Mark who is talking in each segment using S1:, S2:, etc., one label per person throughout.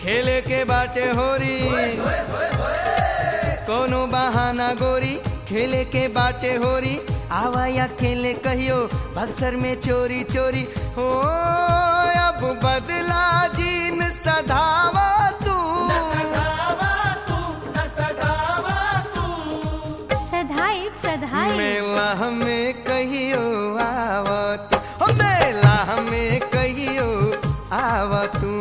S1: खेले के बाटे होरी कोनो बहाना गोरी खेले के बाटे होरी आवा या खेले कहियो बक्सर में चोरी चोरी हो अब बदला जीन सधावा तू
S2: सधाई सधाई
S1: मेला हमें कहियो आवत हो मेला हमें कहियो आवत तू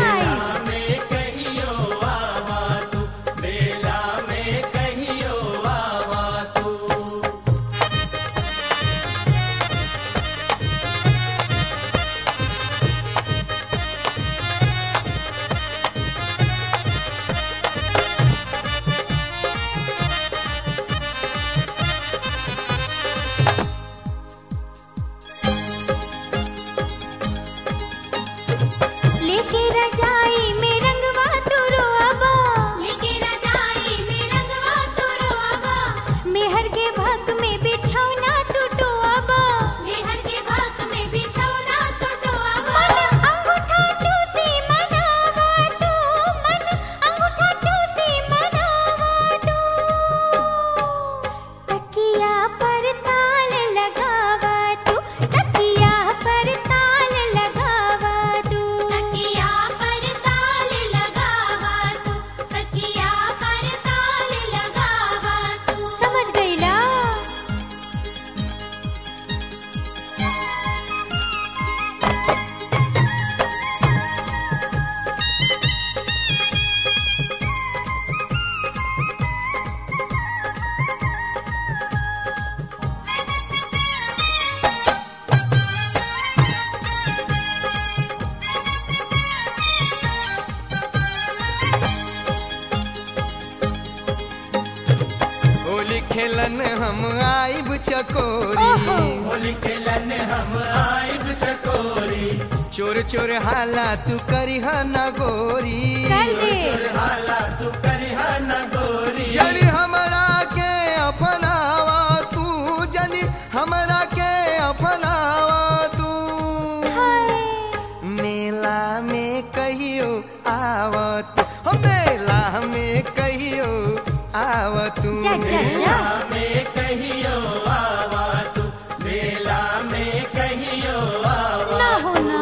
S1: खेलन हम आइब चकोरी
S3: होली खेलन हम आइब चकोरी
S1: चोर चोर हाला तू करिह न गोरी
S3: चोर हाला तू करिह न गोरी
S1: जनी हमरा के अपनावा तू जनी हमरा के अपनावा तू मेला में कहियो आवत हो मेला में कहियो आवत तू
S3: मेला में कहियो आवा तू मेला में कहियो आवा
S2: ना हो ना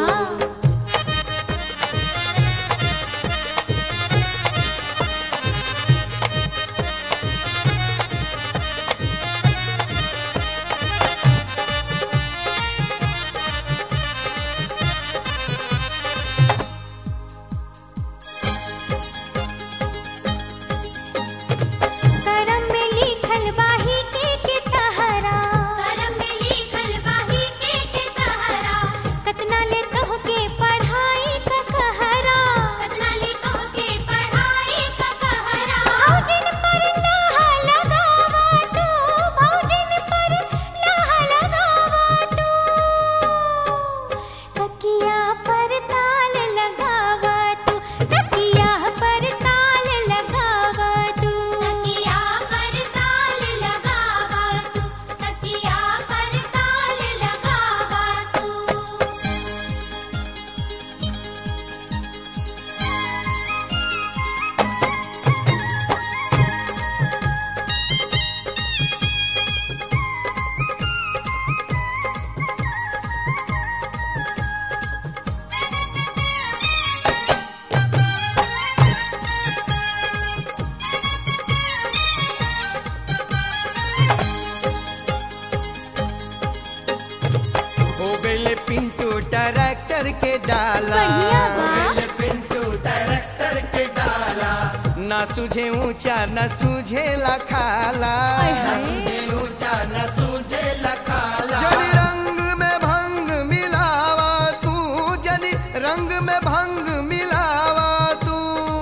S1: ट्रैक्टर के डाला
S3: पिंटू ट्रैक्टर के डाला
S1: ना सूझे ऊंचा न सूझे लखाला
S3: न सूझे ऊंचा न सूझे लखाला
S1: जनी रंग में भंग मिलावा तू जनी रंग में भंग मिलावा तू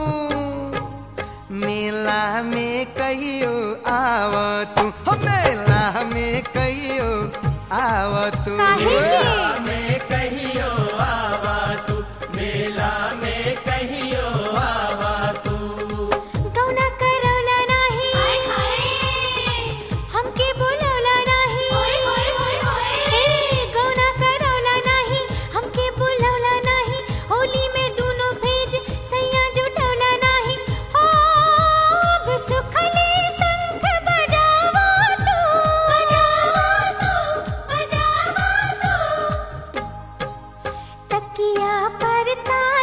S1: मेला में कहियो आवा तू हो मेला में कहियो आवा तू
S3: मेला में कहियो आवा तू मेला में कहियो आवा तू
S2: कौना करौला नाही हमके बोलौला नाही कौना करौला नाही हमके बोलौला नाही होली में दोनों भेज सैया जुट तकिया पर तान